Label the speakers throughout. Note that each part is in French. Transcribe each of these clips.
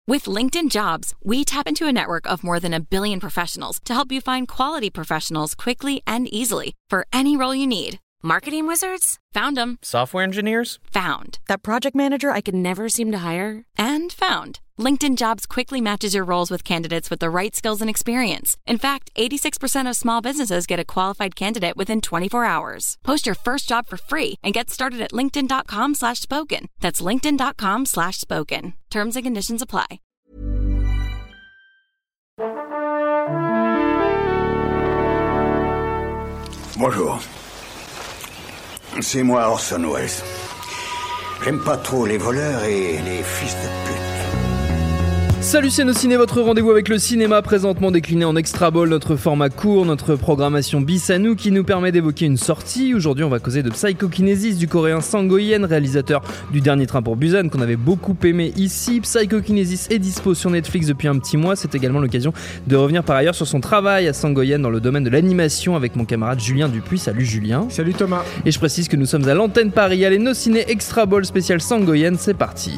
Speaker 1: With LinkedIn Jobs, we tap into a network of more than 1 billion professionals to help you find quality professionals quickly and easily for any role you need. Marketing wizards? Found them.
Speaker 2: Software engineers?
Speaker 1: Found. That project manager I could never seem to hire? And found. LinkedIn Jobs quickly matches your roles with candidates with the right skills and experience. In fact, 86% of small businesses get a qualified candidate within 24 hours. Post your first job for free and get started at linkedin.com/spoken. That's linkedin.com/spoken. Terms and conditions apply.
Speaker 3: Bonjour. C'est moi Orson Welles. J'aime pas trop les voleurs et les fils de pute.
Speaker 4: Salut, c'est Nos Ciné, votre rendez-vous avec le cinéma, présentement décliné en Extra Ball, notre format court, notre programmation bis à nous qui nous permet d'évoquer une sortie. Aujourd'hui, on va causer de Psychokinesis du coréen Sang Go-yen, réalisateur du Dernier Train pour Busan, qu'on avait beaucoup aimé ici. Psychokinesis est dispo sur Netflix depuis un petit mois. C'est également l'occasion de revenir par ailleurs sur son travail à Sang Go-yen dans le domaine de l'animation avec mon camarade Julien Dupuis. Salut Julien.
Speaker 5: Salut Thomas.
Speaker 4: Et je précise que nous sommes à l'antenne Paris. Allez, Nos Ciné Extra Ball spécial Sang Go-yen, c'est parti.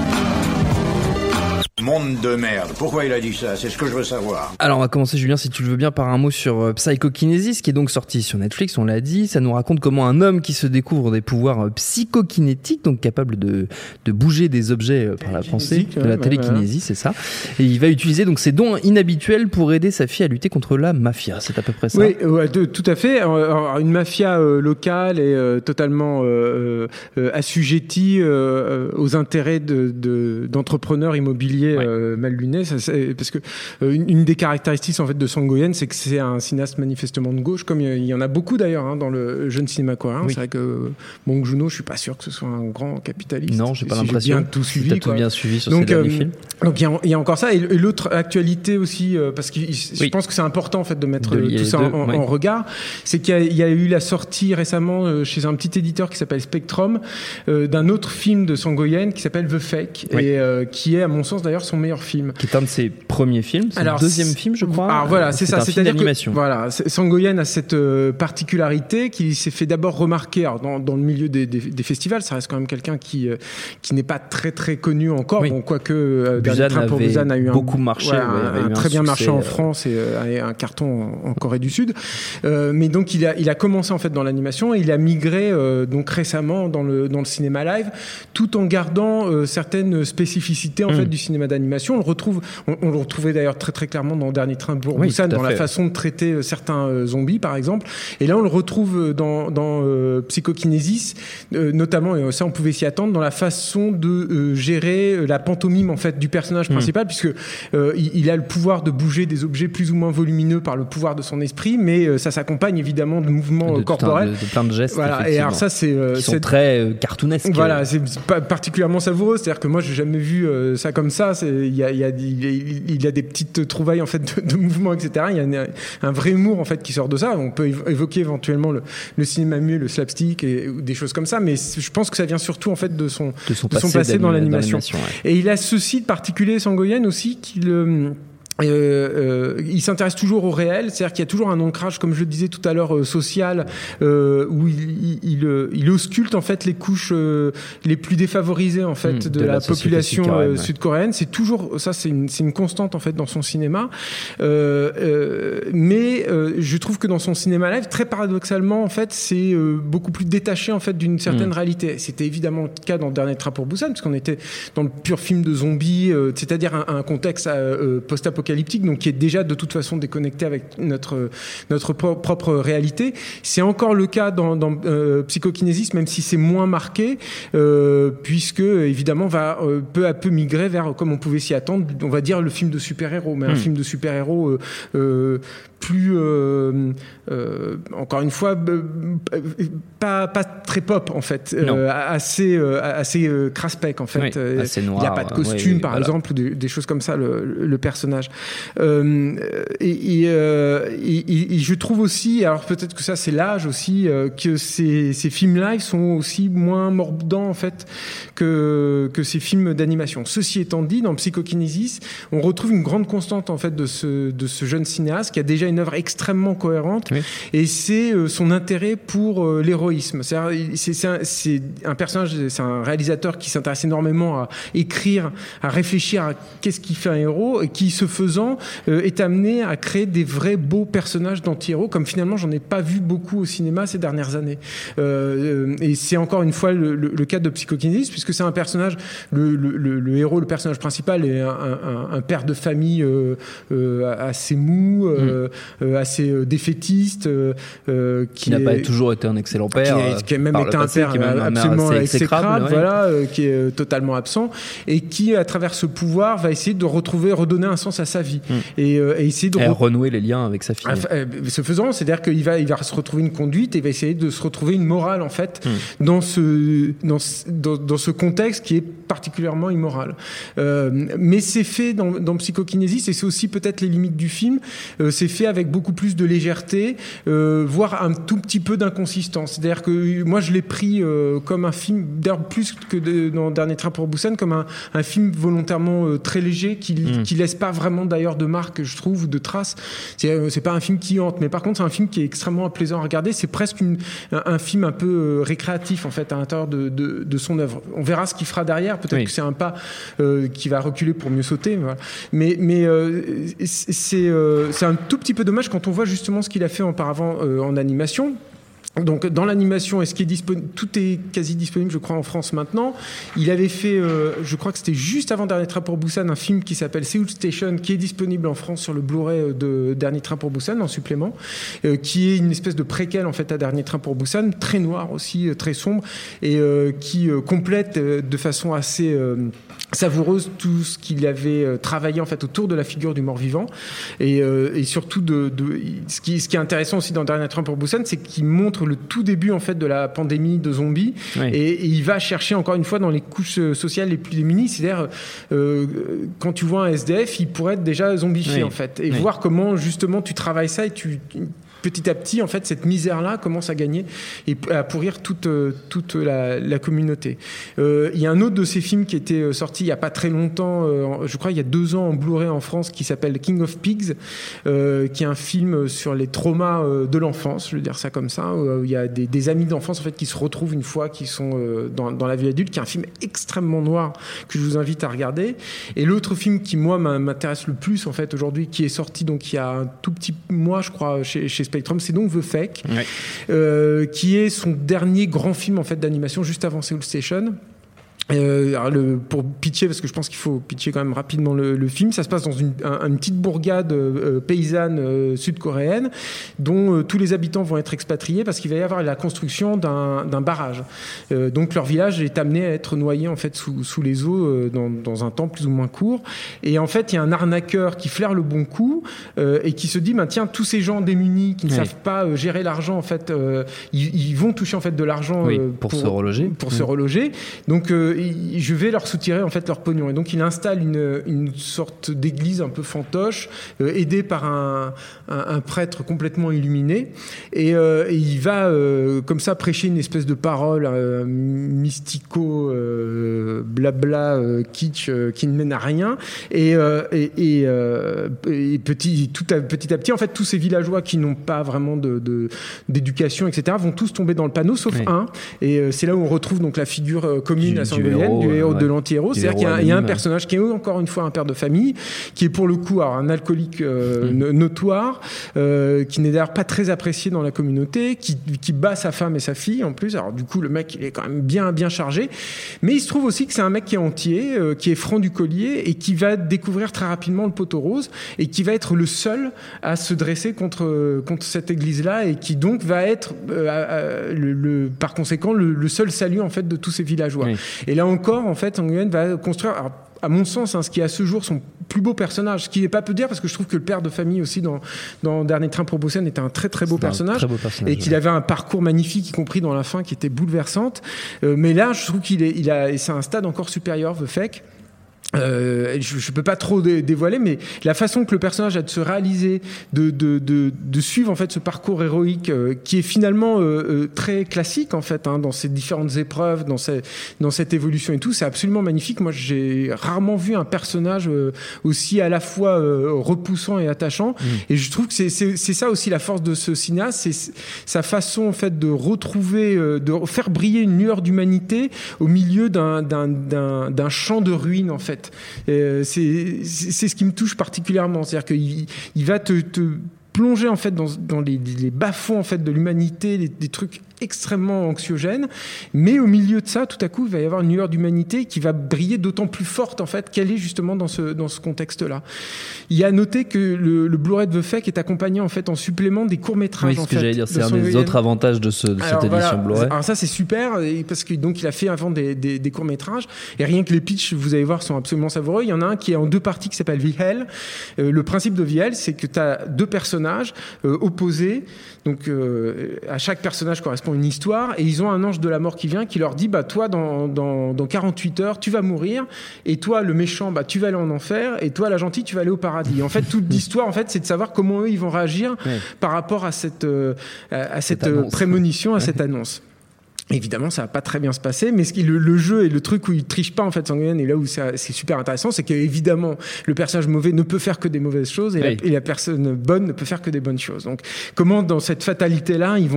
Speaker 3: Monde de merde. Pourquoi il a dit ça ? C'est ce que je veux savoir.
Speaker 4: Alors on va commencer Julien, si tu le veux bien, par un mot sur Psychokinesis, qui est donc sorti sur Netflix, on l'a dit. Ça nous raconte comment un homme qui se découvre des pouvoirs psychokinétiques, donc capable de bouger des objets par la pensée, de la télékinésie, c'est ça. Et il va utiliser donc ses dons inhabituels pour aider sa fille à lutter contre la mafia. C'est à peu près ça.
Speaker 5: Oui, tout à fait. Alors, une mafia locale et totalement assujettie aux intérêts d'entrepreneurs immobiliers mal lunés. Parce que une des caractéristiques en fait de Sang Go-yen, c'est que c'est un cinéaste manifestement de gauche, comme il y en a beaucoup d'ailleurs dans le jeune cinéma coréen. Oui. C'est vrai que Bong Joon-ho, je suis pas sûr que ce soit un grand capitaliste.
Speaker 4: Non, j'ai pas l'impression.
Speaker 5: J'ai bien tout suivi.
Speaker 4: T'as tout bien suivi sur ces derniers films.
Speaker 5: Donc il y a encore ça et l'autre actualité aussi, parce que je pense que c'est important en fait de mettre tout ça en regard, c'est qu'il y a eu la sortie récemment chez un petit éditeur qui s'appelle Spectrum d'un autre film de Sang Go-yen qui s'appelle The Fake et qui est à mon sens d'ailleurs son meilleur film.
Speaker 4: Qui est un de ses premiers films, c'est le deuxième film je crois.
Speaker 5: Alors voilà, c'est ça,
Speaker 4: c'est-à-dire que
Speaker 5: voilà, Sang Go-yen a cette particularité qui s'est fait d'abord remarquer dans le milieu des festivals. Ça reste quand même quelqu'un qui n'est pas très très connu encore. Bon, quoique Dernier Train pour Busan a eu
Speaker 4: beaucoup marché,
Speaker 5: un très bien marché en France et un carton en Corée du Sud. Mais donc il a commencé en fait dans l'animation et il a migré donc récemment dans le cinéma live, tout en gardant certaines spécificités en fait du cinéma d'animation. On le retrouvait d'ailleurs très très clairement dans Dernier Train pour Busan, dans la façon de traiter certains zombies par exemple. Et là on le retrouve dans Psychokinesis, notamment, et ça on pouvait s'y attendre, dans la façon de gérer la pantomime en fait du personnage principal, puisque il a le pouvoir de bouger des objets plus ou moins volumineux par le pouvoir de son esprit, mais ça s'accompagne évidemment de mouvements corporels,
Speaker 4: de plein de gestes.
Speaker 5: Voilà. Et alors ça qui
Speaker 4: sont très cartoonesques.
Speaker 5: Voilà, c'est particulièrement savoureux. C'est-à-dire que moi j'ai jamais vu ça comme ça. Il y a des petites trouvailles en fait de mouvements, etc. Il y a un vrai humour en fait qui sort de ça. On peut évoquer éventuellement le cinéma muet, le slapstick et des choses comme ça, mais je pense que ça vient surtout en fait de son passé dans l'animation. Et il a ceci de particulier, Sang Go-yen aussi, il s'intéresse toujours au réel, c'est-à-dire qu'il y a toujours un ancrage, comme je le disais tout à l'heure, social, où il ausculte en fait les couches les plus défavorisées en fait de la population sud-coréenne. C'est toujours ça, c'est une constante en fait dans son cinéma. Mais je trouve que dans son cinéma live, très paradoxalement en fait, c'est beaucoup plus détaché en fait d'une certaine réalité. C'était évidemment le cas dans Dernier Train pour Busan, parce qu'on était dans le pur film de zombies, c'est-à-dire un contexte post-apocalyptique, donc qui est déjà de toute façon déconnecté avec notre propre réalité. C'est encore le cas dans Psychokinesis, même si c'est moins marqué, puisque évidemment va peu à peu migrer vers, comme on pouvait s'y attendre, on va dire le film de super-héros, mais un film de super-héros plus encore une fois pas très pop en fait, assez craspec en fait.
Speaker 4: Assez noir,
Speaker 5: il n'y a pas de costume par exemple, des choses comme ça, le personnage. Et je trouve aussi, alors peut-être que ça c'est l'âge aussi, que ces films live sont aussi moins mordants en fait que ces films d'animation. Ceci étant dit, dans Psychokinésis, on retrouve une grande constante en fait de ce jeune cinéaste qui a déjà une œuvre extrêmement cohérente, oui. Et c'est son intérêt pour l'héroïsme. C'est un personnage, c'est un réalisateur qui s'intéresse énormément à écrire, à réfléchir à qu'est-ce qui fait un héros, et qui, ce faisant, est amené à créer des vrais beaux personnages d'anti-héros, comme finalement j'en ai pas vu beaucoup au cinéma ces dernières années. Et c'est encore une fois le cas de Psychokinésis, puisque c'est un personnage, le héros, le personnage principal est un père de famille assez mou, assez défaitiste,
Speaker 4: qui n'a pas toujours été un excellent père,
Speaker 5: qui a même été un père absolument exécrable, voilà, qui est totalement absent, et qui, à travers ce pouvoir, va essayer de redonner un sens à sa vie, et essayer de
Speaker 4: renouer les liens avec sa fille.
Speaker 5: Ce faisant, c'est-à-dire qu'il va se retrouver une conduite, et il va essayer de se retrouver une morale en fait dans ce contexte qui est particulièrement immoral. Mais c'est fait dans Psychokinésis, et c'est aussi peut-être les limites du film. C'est fait avec beaucoup plus de légèreté, voire un tout petit peu d'inconsistance. C'est-à-dire que moi je l'ai pris comme un film, d'ailleurs plus que dans Dernier train pour Busan, comme un film volontairement très léger qui laisse pas vraiment d'ailleurs de marque, je trouve, ou de traces. C'est pas un film qui hante, mais par contre c'est un film qui est extrêmement plaisant à regarder. C'est presque un film un peu récréatif en fait à l'intérieur de son œuvre. On verra ce qu'il fera derrière. Peut-être que c'est un pas qui va reculer pour mieux sauter. Voilà. Mais c'est un tout petit peu dommage quand on voit justement ce qu'il a fait auparavant en animation. Donc dans l'animation, tout est quasi disponible, je crois, en France maintenant. Il avait fait, je crois que c'était juste avant Dernier train pour Busan, un film qui s'appelle Seoul Station, qui est disponible en France sur le Blu-ray de Dernier train pour Busan en supplément, qui est une espèce de préquel en fait à Dernier train pour Busan, très noir aussi, très sombre, et qui complète de façon assez savoureuse tout ce qu'il avait travaillé en fait autour de la figure du mort-vivant, et surtout ce qui est intéressant aussi dans Dernier train pour Busan, c'est qu'il montre le tout début en fait de la pandémie de zombies, et il va chercher encore une fois dans les couches sociales les plus démunies, c'est-à-dire quand tu vois un SDF, il pourrait être déjà zombifié en fait, et voir comment justement tu travailles ça, et petit à petit, en fait, cette misère-là commence à gagner et à pourrir toute la communauté. Il y a un autre de ces films qui était sorti il n'y a pas très longtemps, je crois il y a 2 ans en Blu-ray en France, qui s'appelle King of Pigs, qui est un film sur les traumas de l'enfance, je veux dire ça comme ça, où il y a des amis d'enfance en fait, qui se retrouvent une fois qu'ils sont dans la vie adulte, qui est un film extrêmement noir que je vous invite à regarder. Et l'autre film qui, moi, m'intéresse le plus en fait, aujourd'hui, qui est sorti donc il y a un tout petit mois, je crois, chez Spectrum, c'est donc The Fake, qui est son dernier grand film en fait d'animation juste avant Seoul Station. Pour pitcher, parce que je pense qu'il faut pitcher quand même rapidement le film, ça se passe dans une petite bourgade paysanne sud-coréenne, dont tous les habitants vont être expatriés parce qu'il va y avoir la construction d'un barrage. Donc leur village est amené à être noyé en fait sous les eaux dans un temps plus ou moins court. Et en fait, il y a un arnaqueur qui flaire le bon coup et qui se dit tiens, tous ces gens démunis qui ne savent pas gérer l'argent, en fait, ils vont toucher en fait de l'argent
Speaker 4: pour se reloger.
Speaker 5: Se reloger. Donc je vais leur soutirer en fait leur pognon, et donc il installe une sorte d'église un peu fantoche, aidé par un prêtre complètement illuminé, et il va comme ça prêcher une espèce de parole mystico blabla kitsch qui ne mène à rien, et petit à petit en fait tous ces villageois qui n'ont pas vraiment d'éducation, etc., vont tous tomber dans le panneau sauf un, et c'est là où on retrouve donc la figure commune à du héros de l'anti-héros. C'est-à-dire qu'il y a un personnage qui est encore une fois un père de famille, qui est pour le coup un alcoolique notoire, qui n'est d'ailleurs pas très apprécié dans la communauté, qui bat sa femme et sa fille en plus. Alors du coup, le mec, il est quand même bien chargé. Mais il se trouve aussi que c'est un mec qui est entier, qui est franc du collier, et qui va découvrir très rapidement le poteau rose, et qui va être le seul à se dresser contre cette église-là, et qui donc va être par conséquent le seul salut en fait de tous ces villageois. Et là encore, en fait, Nguyen va construire, alors, à mon sens, ce qui est à ce jour son plus beau personnage, ce qui n'est pas peu dire, parce que je trouve que le père de famille aussi dans Dernier train pour Busan était un très très beau personnage, et qu'il avait un parcours magnifique, y compris dans la fin qui était bouleversante. Mais là, je trouve et c'est un stade encore supérieur, The Fake. je peux pas trop dévoiler, mais la façon que le personnage a de se réaliser, de suivre en fait ce parcours héroïque qui est finalement très classique en fait dans ces différentes épreuves, dans cette évolution et tout, c'est absolument magnifique. Moi, j'ai rarement vu un personnage aussi à la fois repoussant et attachant. Et je trouve que c'est ça aussi la force de ce cinéaste, c'est sa façon en fait de retrouver, de faire briller une lueur d'humanité au milieu d'un champ de ruines en fait. C'est ce qui me touche particulièrement, c'est-à-dire qu'il va te plonger en fait dans les bas-fonds en fait de l'humanité, des trucs extrêmement anxiogène, mais au milieu de ça, tout à coup, il va y avoir une lueur d'humanité qui va briller d'autant plus forte en fait qu'elle est justement dans ce contexte-là. Il y a à noter que le Blu-ray de The Fake est accompagné en fait en supplément des courts-métrages.
Speaker 4: Oui, ce que j'allais dire, c'est un des autres avantages de cette édition Blu-ray. Alors
Speaker 5: ça, c'est super, parce que donc il a fait avant des courts-métrages, et rien que les pitchs, vous allez voir, sont absolument savoureux. Il y en a un qui est en 2 parties qui s'appelle The Hell. Le principe de The Hell, c'est que tu as 2 personnages opposés, donc à chaque personnage correspond une histoire, et ils ont un ange de la mort qui vient, qui leur dit toi dans 48 heures tu vas mourir, et toi le méchant tu vas aller en enfer, et toi la gentille tu vas aller au paradis. Et en fait toute l'histoire en fait c'est de savoir comment eux ils vont réagir par rapport à cette prémonition, à cette annonce. Évidemment, ça va pas très bien se passer, mais le jeu et le truc où il triche pas en fait, Sang-Nguyen, et là où c'est super intéressant, c'est qu'évidemment le personnage mauvais ne peut faire que des mauvaises choses, et la personne bonne ne peut faire que des bonnes choses. Donc, comment dans cette fatalité là, ils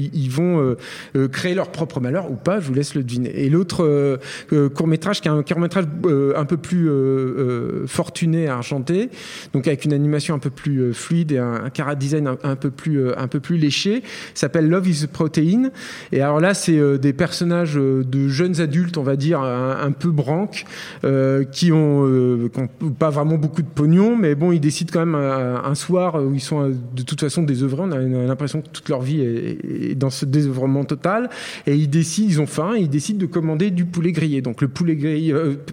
Speaker 5: vont créer leur propre malheur ou pas, je vous laisse le deviner. Et l'autre court métrage, qui est un court métrage un peu plus fortuné, argenté, donc avec une animation un peu plus fluide et un chara design un peu plus léché, s'appelle Love is a Protein. Et alors là, c'est des personnages de jeunes adultes, on va dire, un peu branques, qui ont pas vraiment beaucoup de pognon, mais bon, ils décident quand même un soir où ils sont de toute façon désœuvrés. On a l'impression que toute leur vie est dans ce désœuvrement total, et ils ont faim, et ils décident de commander du poulet grillé. Donc le poulet grillé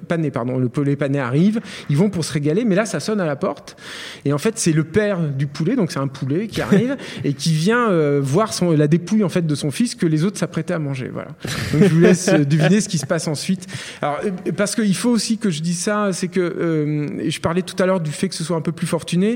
Speaker 5: le poulet pané arrive, ils vont pour se régaler, mais là ça sonne à la porte, et en fait c'est le père du poulet, donc c'est un poulet qui arrive et qui vient voir la dépouille en fait de son fils que les autres s'apprêtaient à manger. Voilà. Donc je vous laisse deviner ce qui se passe ensuite. Alors, parce qu'il faut aussi que je dise ça, c'est que je parlais tout à l'heure du fait que ce soit un peu plus fortuné.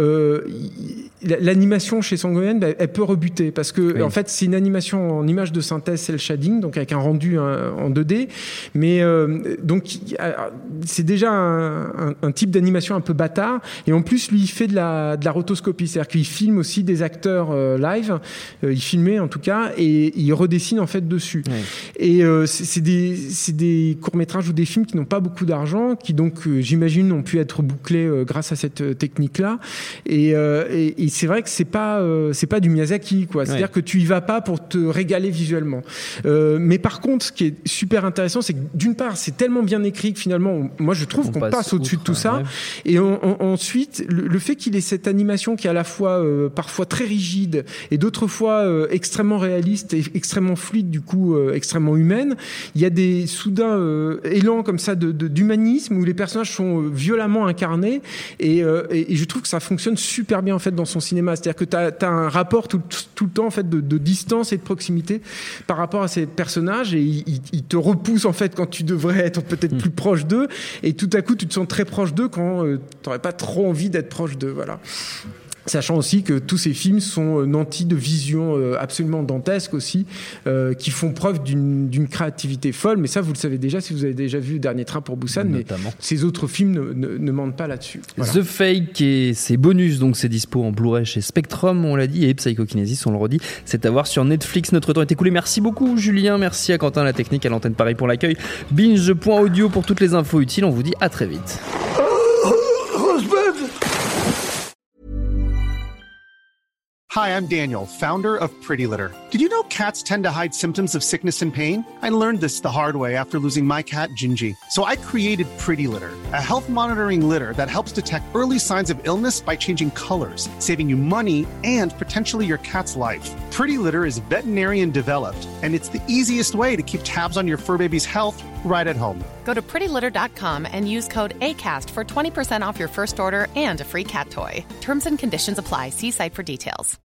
Speaker 5: L'animation chez Sang-Nguyen, elle peut rebuter, parce que en fait c'est une animation en image de synthèse cel shading, donc avec un rendu en 2D, mais donc c'est déjà un type d'animation un peu bâtard, et en plus lui il fait de la rotoscopie, c'est-à-dire qu'il filme aussi des acteurs live, il filmait en tout cas, et il redessine en fait dessus. Et c'est des courts-métrages ou des films qui n'ont pas beaucoup d'argent, qui donc j'imagine ont pu être bouclés grâce à cette technique-là, et c'est vrai que c'est pas du Miyazaki, quoi. C'est-à-dire que tu y vas pas pour te régaler visuellement. Mais par contre, ce qui est super intéressant, c'est que d'une part, c'est tellement bien écrit que finalement, moi je trouve qu'on passe au-dessus de tout ça. Et ensuite, le fait qu'il ait cette animation qui est à la fois parfois très rigide et d'autres fois extrêmement réaliste et extrêmement fluide, du coup extrêmement humaine, il y a des soudains élans comme ça d'humanisme où les personnages sont violemment incarnés, et je trouve que ça fonctionne super bien en fait dans son cinéma. C'est-à-dire que t'as un rapport tout le temps en fait de distance et de proximité par rapport à ces personnages, et ils te repoussent en fait quand tu devrais être peut-être plus proche d'eux, et tout à coup tu te sens très proche d'eux quand t'aurais pas trop envie d'être proche d'eux. Voilà. Sachant aussi que tous ces films sont nantis de visions absolument dantesques aussi, qui font preuve d'une créativité folle. Mais ça, vous le savez déjà si vous avez déjà vu Dernier Train pour Busan. Notamment. Mais ces autres films ne mentent pas là-dessus. Voilà. The
Speaker 4: Fake et ses bonus, donc c'est dispo en Blu-ray chez Spectrum, on l'a dit, et Psychokinesis, on le redit, c'est à voir sur Netflix. Notre temps est écoulé. Merci beaucoup Julien, merci à Quentin la technique, à l'antenne Paris pour l'accueil. Binge.audio pour toutes les infos utiles. On vous dit à très vite.
Speaker 2: Hi, I'm Daniel, founder of Pretty Litter. Did you know cats tend to hide symptoms of sickness and pain? I learned this the hard way after losing my cat, Gingy. So I created Pretty Litter, a health monitoring litter that helps detect early signs of illness by changing colors, saving you money and potentially your cat's life. Pretty Litter is veterinarian developed, and it's the easiest way to keep tabs on your fur baby's health right at home.
Speaker 6: Go to prettylitter.com and use code ACAST for 20% off your first order and a free cat toy. Terms and conditions apply. See site for details.